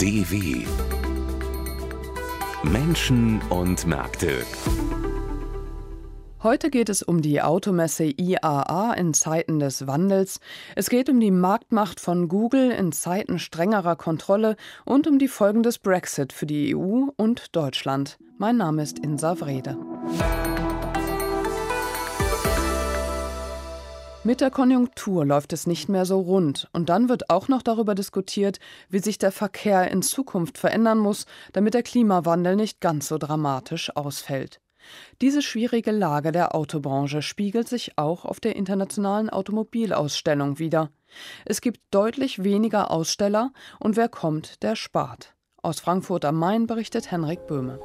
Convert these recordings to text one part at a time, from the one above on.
DW Menschen und Märkte. Heute geht es um die Automesse IAA in Zeiten des Wandels. Es geht um die Marktmacht von Google in Zeiten strengerer Kontrolle und um die Folgen des Brexit für die EU und Deutschland. Mein Name ist Insa Wrede. Mit der Konjunktur läuft es nicht mehr so rund. Und dann wird auch noch darüber diskutiert, wie sich der Verkehr in Zukunft verändern muss, damit der Klimawandel nicht ganz so dramatisch ausfällt. Diese schwierige Lage der Autobranche spiegelt sich auch auf der internationalen Automobilausstellung wider. Es gibt deutlich weniger Aussteller und wer kommt, der spart. Aus Frankfurt am Main berichtet Henrik Böhme.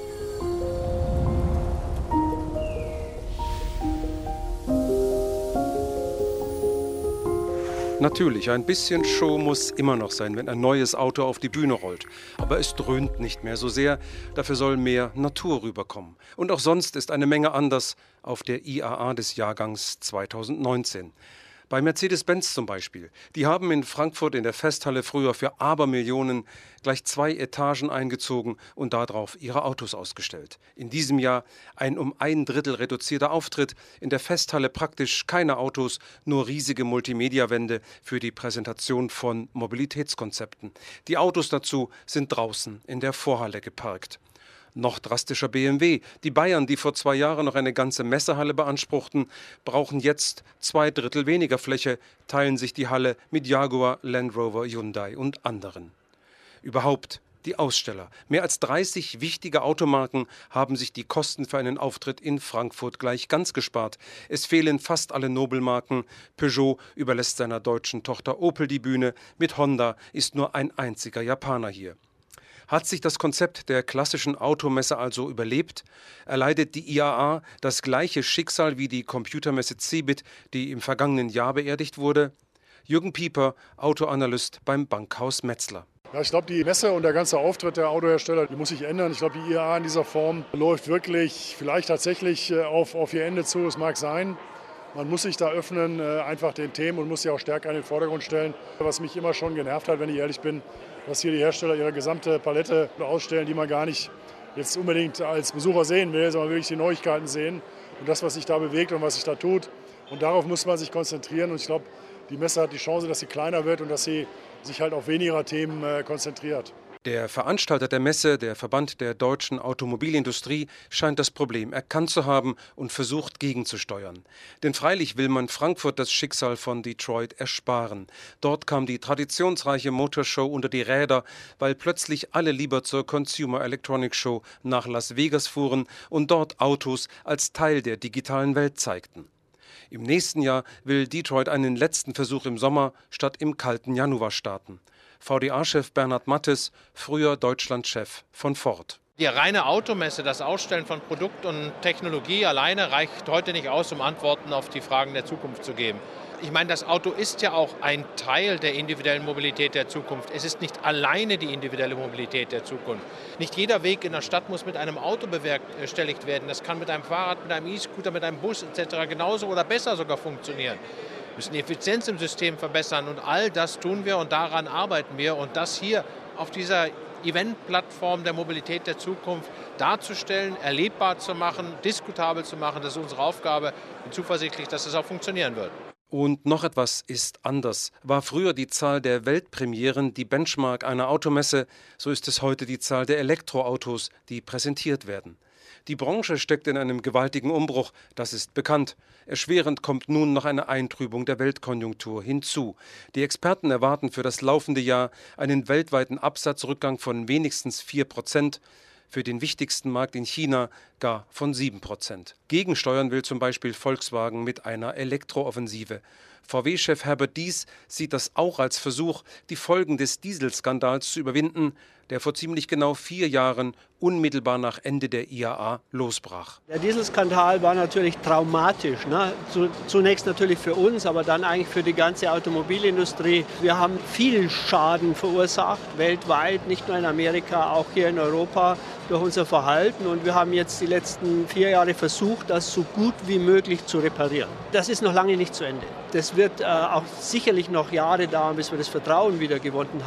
Natürlich, ein bisschen Show muss immer noch sein, wenn ein neues Auto auf die Bühne rollt. Aber es dröhnt nicht mehr so sehr, dafür soll mehr Natur rüberkommen. Und auch sonst ist eine Menge anders auf der IAA des Jahrgangs 2019. Bei Mercedes-Benz zum Beispiel. Die haben in Frankfurt in der Festhalle früher für Abermillionen gleich 2 Etagen eingezogen und darauf ihre Autos ausgestellt. In diesem Jahr ein um 1/3 reduzierter Auftritt, in der Festhalle praktisch keine Autos, nur riesige Multimedia-Wände für die Präsentation von Mobilitätskonzepten. Die Autos dazu sind draußen in der Vorhalle geparkt. Noch drastischer BMW. Die Bayern, die vor 2 Jahren noch eine ganze Messehalle beanspruchten, brauchen jetzt 2/3 weniger Fläche, teilen sich die Halle mit Jaguar, Land Rover, Hyundai und anderen. Überhaupt die Aussteller. Mehr als 30 wichtige Automarken haben sich die Kosten für einen Auftritt in Frankfurt gleich ganz gespart. Es fehlen fast alle Nobelmarken. Peugeot überlässt seiner deutschen Tochter Opel die Bühne. Mit Honda ist nur ein einziger Japaner hier. Hat sich das Konzept der klassischen Automesse also überlebt? Erleidet die IAA das gleiche Schicksal wie die Computermesse CeBIT, die im vergangenen Jahr beerdigt wurde? Jürgen Pieper, Autoanalyst beim Bankhaus Metzler. Ja, ich glaube, die Messe und der ganze Auftritt der Autohersteller, die muss sich ändern. Ich glaube, die IAA in dieser Form läuft wirklich vielleicht tatsächlich auf ihr Ende zu. Es mag sein. Man muss sich da öffnen, einfach den Themen und muss sie auch stärker in den Vordergrund stellen. Was mich immer schon genervt hat, wenn ich ehrlich bin, dass hier die Hersteller ihre gesamte Palette ausstellen, die man gar nicht jetzt unbedingt als Besucher sehen will, sondern wirklich die Neuigkeiten sehen und das, was sich da bewegt und was sich da tut. Und darauf muss man sich konzentrieren. Und ich glaube, die Messe hat die Chance, dass sie kleiner wird und dass sie sich halt auf weniger Themen konzentriert. Der Veranstalter der Messe, der Verband der deutschen Automobilindustrie, scheint das Problem erkannt zu haben und versucht gegenzusteuern. Denn freilich will man Frankfurt das Schicksal von Detroit ersparen. Dort kam die traditionsreiche Motorshow unter die Räder, weil plötzlich alle lieber zur Consumer Electronics Show nach Las Vegas fuhren und dort Autos als Teil der digitalen Welt zeigten. Im nächsten Jahr will Detroit einen letzten Versuch im Sommer statt im kalten Januar starten. VDA-Chef Bernhard Mattes, früher Deutschlandchef von Ford. Die reine Automesse, das Ausstellen von Produkt und Technologie alleine reicht heute nicht aus, um Antworten auf die Fragen der Zukunft zu geben. Ich meine, das Auto ist ja auch ein Teil der individuellen Mobilität der Zukunft. Es ist nicht alleine die individuelle Mobilität der Zukunft. Nicht jeder Weg in der Stadt muss mit einem Auto bewerkstelligt werden. Das kann mit einem Fahrrad, mit einem E-Scooter, mit einem Bus etc. genauso oder besser sogar funktionieren. Wir müssen die Effizienz im System verbessern und all das tun wir und daran arbeiten wir. Und das hier auf dieser Event-Plattform der Mobilität der Zukunft darzustellen, erlebbar zu machen, diskutabel zu machen, das ist unsere Aufgabe. Ich bin zuversichtlich, dass es auch funktionieren wird. Und noch etwas ist anders. War früher die Zahl der Weltpremieren die Benchmark einer Automesse, so ist es heute die Zahl der Elektroautos, die präsentiert werden. Die Branche steckt in einem gewaltigen Umbruch, das ist bekannt. Erschwerend kommt nun noch eine Eintrübung der Weltkonjunktur hinzu. Die Experten erwarten für das laufende Jahr einen weltweiten Absatzrückgang von wenigstens 4%, für den wichtigsten Markt in China gar von 7%. Gegensteuern will zum Beispiel Volkswagen mit einer Elektrooffensive. VW-Chef Herbert Diess sieht das auch als Versuch, die Folgen des Dieselskandals zu überwinden, der vor ziemlich genau 4 Jahren unmittelbar nach Ende der IAA losbrach. Der Dieselskandal war natürlich traumatisch. Zunächst natürlich für uns, aber dann eigentlich für die ganze Automobilindustrie. Wir haben viel Schaden verursacht, weltweit, nicht nur in Amerika, auch hier in Europa. durch unser Verhalten. Und wir haben jetzt die letzten 4 Jahre versucht, das so gut wie möglich zu reparieren. Das ist noch lange nicht zu Ende. Das wird auch sicherlich noch Jahre dauern, bis wir das Vertrauen wieder gewonnen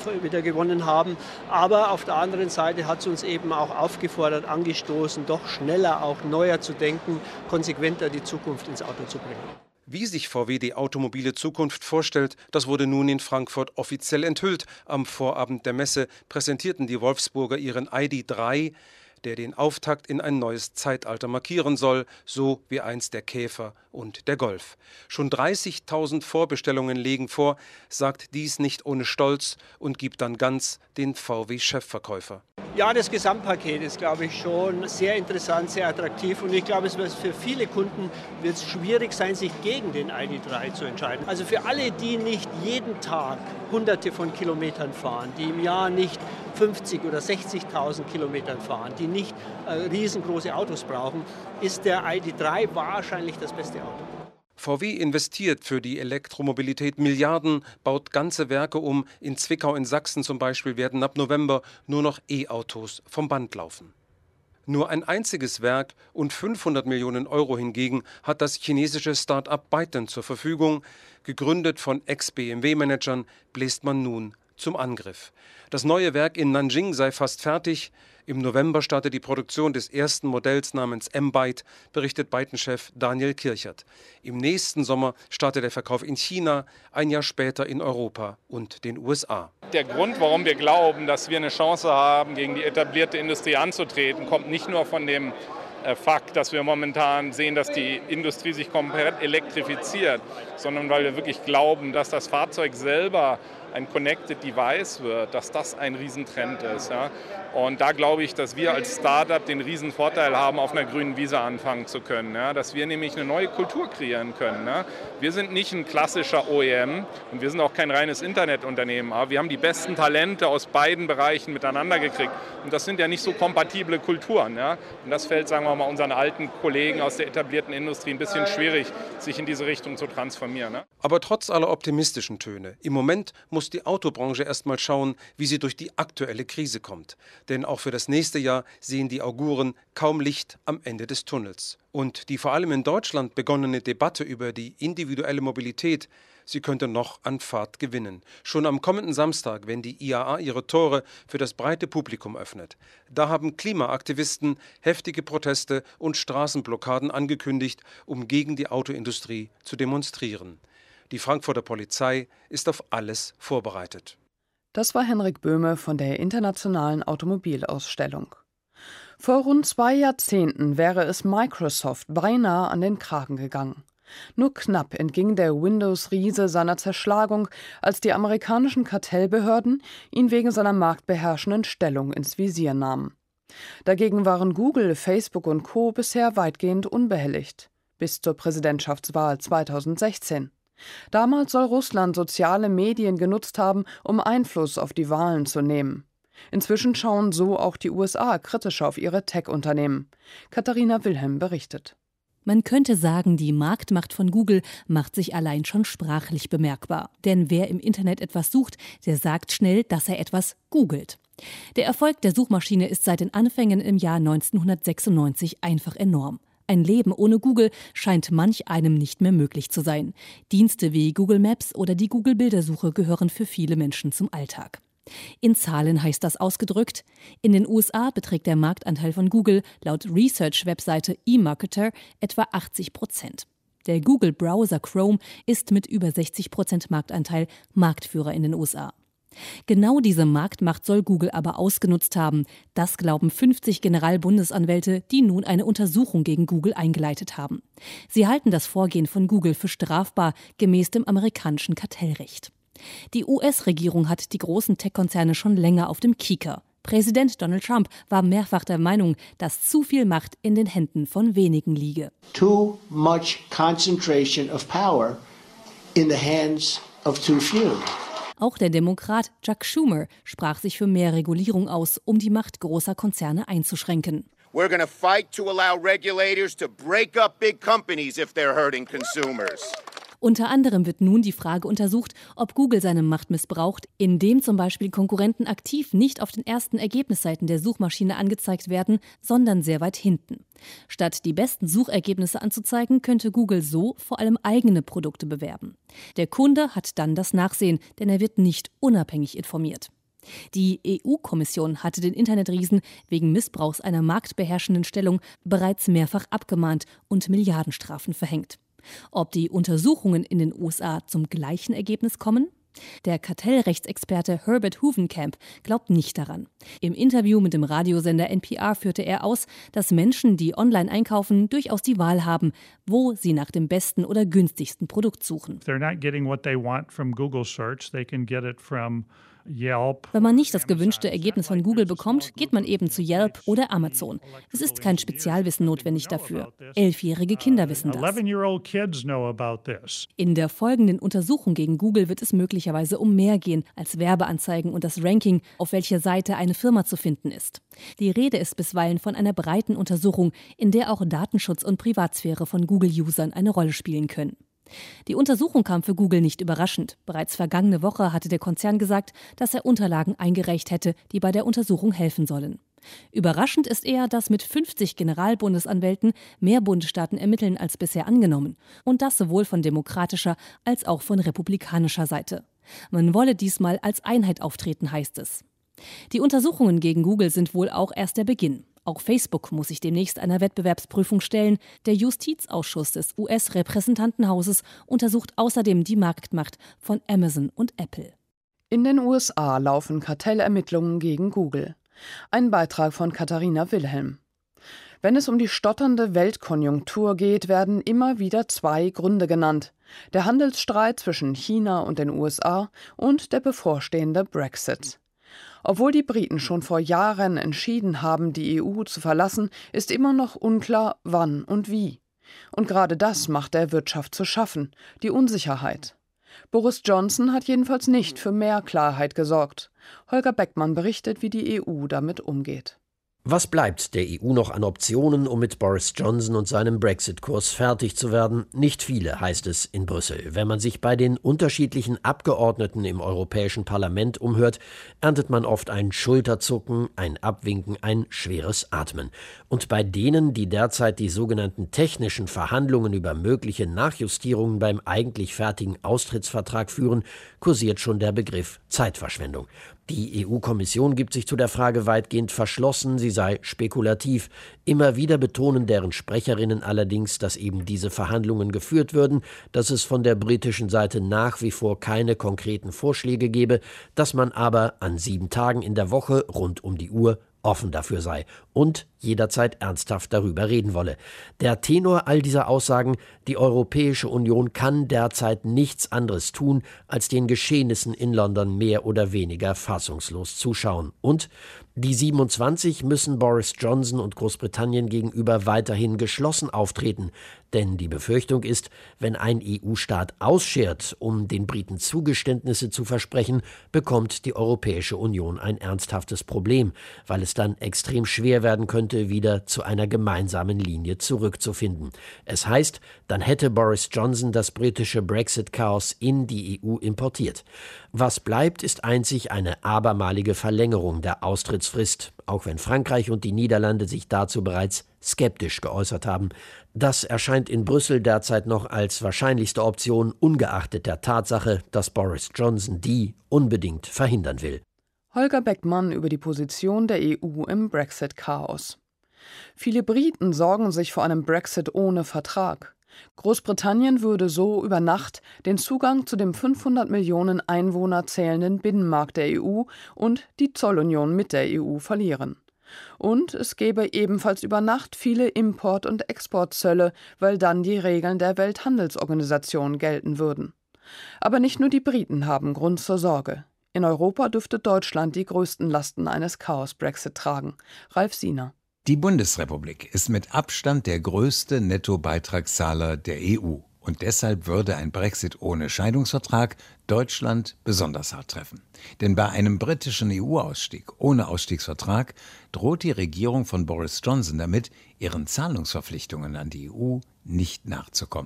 haben. Aber auf der anderen Seite hat es uns eben auch aufgefordert, angestoßen, doch schneller, auch neuer zu denken, konsequenter die Zukunft ins Auto zu bringen. Wie sich VW die automobile Zukunft vorstellt, das wurde nun in Frankfurt offiziell enthüllt. Am Vorabend der Messe präsentierten die Wolfsburger ihren ID.3, der den Auftakt in ein neues Zeitalter markieren soll, so wie einst der Käfer und der Golf. Schon 30.000 Vorbestellungen legen vor, sagt dies nicht ohne Stolz und gibt dann ganz den VW-Chefverkäufer. Ja, das Gesamtpaket ist, glaube ich, schon sehr interessant, sehr attraktiv. Und ich glaube, für viele Kunden wird es schwierig sein, sich gegen den ID.3 zu entscheiden. Also für alle, die nicht jeden Tag Hunderte von Kilometern fahren, die im Jahr nicht 50.000 oder 60.000 Kilometern fahren, die nicht riesengroße Autos brauchen, ist der ID.3 wahrscheinlich das beste Auto. VW investiert für die Elektromobilität Milliarden, baut ganze Werke um. In Zwickau in Sachsen zum Beispiel werden ab November nur noch E-Autos vom Band laufen. Nur ein einziges Werk und 500 Millionen Euro hingegen hat das chinesische Start-up Byton zur Verfügung. Gegründet von Ex-BMW-Managern bläst man nun zum Angriff. Das neue Werk in Nanjing sei fast fertig. Im November startet die Produktion des ersten Modells namens M-Byte, berichtet Byton-Chef Daniel Kirchert. Im nächsten Sommer startet der Verkauf in China, ein Jahr später in Europa und den USA. Der Grund, warum wir glauben, dass wir eine Chance haben, gegen die etablierte Industrie anzutreten, kommt nicht nur von dem Fakt, dass wir momentan sehen, dass die Industrie sich komplett elektrifiziert, sondern weil wir wirklich glauben, dass das Fahrzeug selber ein Connected Device wird, dass das ein Riesentrend ist. Ja. Und da glaube ich, dass wir als Startup den Riesenvorteil haben, auf einer grünen Wiese anfangen zu können. Ja. Dass wir nämlich eine neue Kultur kreieren können. Ja. Wir sind nicht ein klassischer OEM und wir sind auch kein reines Internetunternehmen. Aber wir haben die besten Talente aus beiden Bereichen miteinander gekriegt. Und das sind ja nicht so kompatible Kulturen. Ja. Und das fällt, sagen wir mal, unseren alten Kollegen aus der etablierten Industrie ein bisschen schwierig, sich in diese Richtung zu transformieren. Ja. Aber trotz aller optimistischen Töne, im Moment muss die Autobranche erst mal schauen, wie sie durch die aktuelle Krise kommt. Denn auch für das nächste Jahr sehen die Auguren kaum Licht am Ende des Tunnels. Und die vor allem in Deutschland begonnene Debatte über die individuelle Mobilität, sie könnte noch an Fahrt gewinnen. Schon am kommenden Samstag, wenn die IAA ihre Tore für das breite Publikum öffnet. Da haben Klimaaktivisten heftige Proteste und Straßenblockaden angekündigt, um gegen die Autoindustrie zu demonstrieren. Die Frankfurter Polizei ist auf alles vorbereitet. Das war Henrik Böhme von der Internationalen Automobilausstellung. Vor rund 2 Jahrzehnten wäre es Microsoft beinahe an den Kragen gegangen. Nur knapp entging der Windows-Riese seiner Zerschlagung, als die amerikanischen Kartellbehörden ihn wegen seiner marktbeherrschenden Stellung ins Visier nahmen. Dagegen waren Google, Facebook und Co. bisher weitgehend unbehelligt. Bis zur Präsidentschaftswahl 2016. Damals soll Russland soziale Medien genutzt haben, um Einfluss auf die Wahlen zu nehmen. Inzwischen schauen so auch die USA kritisch auf ihre Tech-Unternehmen. Katharina Wilhelm berichtet. Man könnte sagen, die Marktmacht von Google macht sich allein schon sprachlich bemerkbar. Denn wer im Internet etwas sucht, der sagt schnell, dass er etwas googelt. Der Erfolg der Suchmaschine ist seit den Anfängen im Jahr 1996 einfach enorm. Ein Leben ohne Google scheint manch einem nicht mehr möglich zu sein. Dienste wie Google Maps oder die Google-Bildersuche gehören für viele Menschen zum Alltag. In Zahlen heißt das ausgedrückt: In den USA beträgt der Marktanteil von Google laut Research-Webseite eMarketer etwa 80%. Der Google-Browser Chrome ist mit über 60% Marktanteil Marktführer in den USA. Genau diese Marktmacht soll Google aber ausgenutzt haben. Das glauben 50 Generalbundesanwälte, die nun eine Untersuchung gegen Google eingeleitet haben. Sie halten das Vorgehen von Google für strafbar, gemäß dem amerikanischen Kartellrecht. Die US-Regierung hat die großen Tech-Konzerne schon länger auf dem Kieker. Präsident Donald Trump war mehrfach der Meinung, dass zu viel Macht in den Händen von wenigen liege. Too much concentration of power in the hands of too few. Auch der Demokrat Chuck Schumer sprach sich für mehr Regulierung aus, um die Macht großer Konzerne einzuschränken. We're going to fight to allow regulators to break up big companies if they're hurting consumers. Unter anderem wird nun die Frage untersucht, ob Google seine Macht missbraucht, indem zum Beispiel Konkurrenten aktiv nicht auf den ersten Ergebnisseiten der Suchmaschine angezeigt werden, sondern sehr weit hinten. Statt die besten Suchergebnisse anzuzeigen, könnte Google so vor allem eigene Produkte bewerben. Der Kunde hat dann das Nachsehen, denn er wird nicht unabhängig informiert. Die EU-Kommission hatte den Internetriesen wegen Missbrauchs einer marktbeherrschenden Stellung bereits mehrfach abgemahnt und Milliardenstrafen verhängt. Ob die Untersuchungen in den USA zum gleichen Ergebnis kommen? Der Kartellrechtsexperte Herbert Hoovenkamp glaubt nicht daran. Im Interview mit dem Radiosender NPR führte er aus, dass Menschen, die online einkaufen, durchaus die Wahl haben, wo sie nach dem besten oder günstigsten Produkt suchen. Wenn man nicht das gewünschte Ergebnis von Google bekommt, geht man eben zu Yelp oder Amazon. Es ist kein Spezialwissen notwendig dafür. 11-jährige Kinder wissen das. In der folgenden Untersuchung gegen Google wird es möglicherweise um mehr gehen als Werbeanzeigen und das Ranking, auf welcher Seite eine Firma zu finden ist. Die Rede ist bisweilen von einer breiten Untersuchung, in der auch Datenschutz und Privatsphäre von Google-Usern eine Rolle spielen können. Die Untersuchung kam für Google nicht überraschend. Bereits vergangene Woche hatte der Konzern gesagt, dass er Unterlagen eingereicht hätte, die bei der Untersuchung helfen sollen. Überraschend ist eher, dass mit 50 Generalbundesanwälten mehr Bundesstaaten ermitteln als bisher angenommen. Und das sowohl von demokratischer als auch von republikanischer Seite. Man wolle diesmal als Einheit auftreten, heißt es. Die Untersuchungen gegen Google sind wohl auch erst der Beginn. Auch Facebook muss sich demnächst einer Wettbewerbsprüfung stellen. Der Justizausschuss des US-Repräsentantenhauses untersucht außerdem die Marktmacht von Amazon und Apple. In den USA laufen Kartellermittlungen gegen Google. Ein Beitrag von Katharina Wilhelm. Wenn es um die stotternde Weltkonjunktur geht, werden immer wieder zwei Gründe genannt: der Handelsstreit zwischen China und den USA und der bevorstehende Brexit. Obwohl die Briten schon vor Jahren entschieden haben, die EU zu verlassen, ist immer noch unklar, wann und wie. Und gerade das macht der Wirtschaft zu schaffen, die Unsicherheit. Boris Johnson hat jedenfalls nicht für mehr Klarheit gesorgt. Holger Beckmann berichtet, wie die EU damit umgeht. Was bleibt der EU noch an Optionen, um mit Boris Johnson und seinem Brexit-Kurs fertig zu werden? Nicht viele, heißt es in Brüssel. Wenn man sich bei den unterschiedlichen Abgeordneten im Europäischen Parlament umhört, erntet man oft ein Schulterzucken, ein Abwinken, ein schweres Atmen. Und bei denen, die derzeit die sogenannten technischen Verhandlungen über mögliche Nachjustierungen beim eigentlich fertigen Austrittsvertrag führen, kursiert schon der Begriff Zeitverschwendung. Die EU-Kommission gibt sich zu der Frage weitgehend verschlossen, sie sei spekulativ. Immer wieder betonen deren Sprecherinnen allerdings, dass eben diese Verhandlungen geführt würden, dass es von der britischen Seite nach wie vor keine konkreten Vorschläge gebe, dass man aber an 7 Tagen in der Woche rund um die Uhr offen dafür sei und jederzeit ernsthaft darüber reden wolle. Der Tenor all dieser Aussagen: die Europäische Union kann derzeit nichts anderes tun, als den Geschehnissen in London mehr oder weniger fassungslos zuschauen. Und die 27 müssen Boris Johnson und Großbritannien gegenüber weiterhin geschlossen auftreten. Denn die Befürchtung ist, wenn ein EU-Staat ausschert, um den Briten Zugeständnisse zu versprechen, bekommt die Europäische Union ein ernsthaftes Problem, weil es dann extrem schwer werden könnte, wieder zu einer gemeinsamen Linie zurückzufinden. Es heißt, dann hätte Boris Johnson das britische Brexit-Chaos in die EU importiert. Was bleibt, ist einzig eine abermalige Verlängerung der Austrittsfrist, auch wenn Frankreich und die Niederlande sich dazu bereits skeptisch geäußert haben. Das erscheint in Brüssel derzeit noch als wahrscheinlichste Option, ungeachtet der Tatsache, dass Boris Johnson die unbedingt verhindern will. Holger Beckmann über die Position der EU im Brexit-Chaos. Viele Briten sorgen sich vor einem Brexit ohne Vertrag. Großbritannien würde so über Nacht den Zugang zu dem 500 Millionen Einwohner zählenden Binnenmarkt der EU und die Zollunion mit der EU verlieren. Und es gäbe ebenfalls über Nacht viele Import- und Exportzölle, weil dann die Regeln der Welthandelsorganisation gelten würden. Aber nicht nur die Briten haben Grund zur Sorge. In Europa dürfte Deutschland die größten Lasten eines Chaos-Brexit tragen. Ralf Siener. Die Bundesrepublik ist mit Abstand der größte Nettobeitragszahler der EU. Und deshalb würde ein Brexit ohne Scheidungsvertrag Deutschland besonders hart treffen. Denn bei einem britischen EU-Ausstieg ohne Ausstiegsvertrag droht die Regierung von Boris Johnson damit, ihren Zahlungsverpflichtungen an die EU nicht nachzukommen.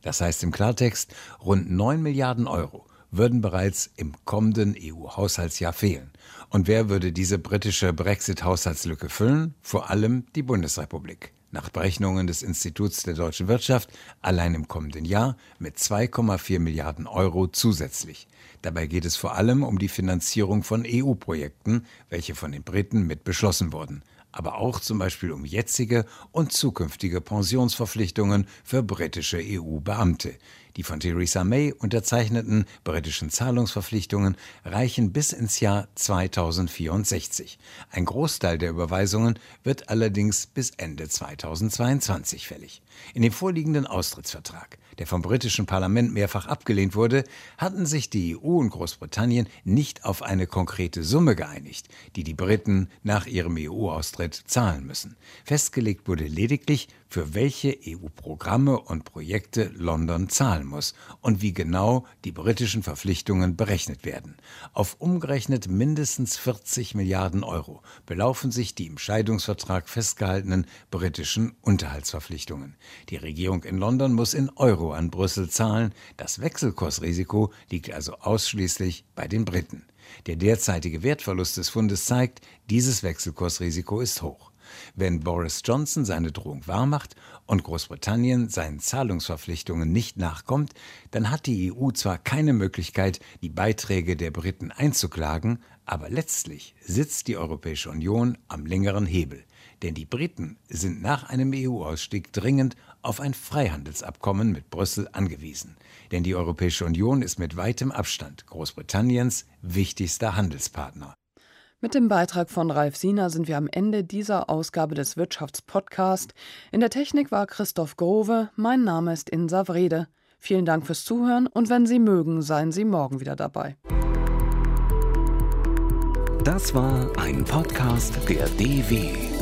Das heißt im Klartext, rund 9 Milliarden Euro würden bereits im kommenden EU-Haushaltsjahr fehlen. Und wer würde diese britische Brexit-Haushaltslücke füllen? Vor allem die Bundesrepublik. Nach Berechnungen des Instituts der deutschen Wirtschaft allein im kommenden Jahr mit 2,4 Milliarden Euro zusätzlich. Dabei geht es vor allem um die Finanzierung von EU-Projekten, welche von den Briten mit beschlossen wurden. Aber auch zum Beispiel um jetzige und zukünftige Pensionsverpflichtungen für britische EU-Beamte. Die von Theresa May unterzeichneten britischen Zahlungsverpflichtungen reichen bis ins Jahr 2064. Ein Großteil der Überweisungen wird allerdings bis Ende 2022 fällig. In dem vorliegenden Austrittsvertrag, der vom britischen Parlament mehrfach abgelehnt wurde, hatten sich die EU und Großbritannien nicht auf eine konkrete Summe geeinigt, die die Briten nach ihrem EU-Austritt zahlen müssen. Festgelegt wurde lediglich, für welche EU-Programme und Projekte London zahlen muss und wie genau die britischen Verpflichtungen berechnet werden. Auf umgerechnet mindestens 40 Milliarden Euro belaufen sich die im Scheidungsvertrag festgehaltenen britischen Unterhaltsverpflichtungen. Die Regierung in London muss in Euro an Brüssel zahlen. Das Wechselkursrisiko liegt also ausschließlich bei den Briten. Der derzeitige Wertverlust des Pfundes zeigt, dieses Wechselkursrisiko ist hoch. Wenn Boris Johnson seine Drohung wahrmacht und Großbritannien seinen Zahlungsverpflichtungen nicht nachkommt, dann hat die EU zwar keine Möglichkeit, die Beiträge der Briten einzuklagen, aber letztlich sitzt die Europäische Union am längeren Hebel. Denn die Briten sind nach einem EU-Ausstieg dringend auf ein Freihandelsabkommen mit Brüssel angewiesen. Denn die Europäische Union ist mit weitem Abstand Großbritanniens wichtigster Handelspartner. Mit dem Beitrag von Ralf Siener sind wir am Ende dieser Ausgabe des Wirtschaftspodcast. In der Technik war Christoph Grove, mein Name ist Insa Wrede. Vielen Dank fürs Zuhören und wenn Sie mögen, seien Sie morgen wieder dabei. Das war ein Podcast der DW.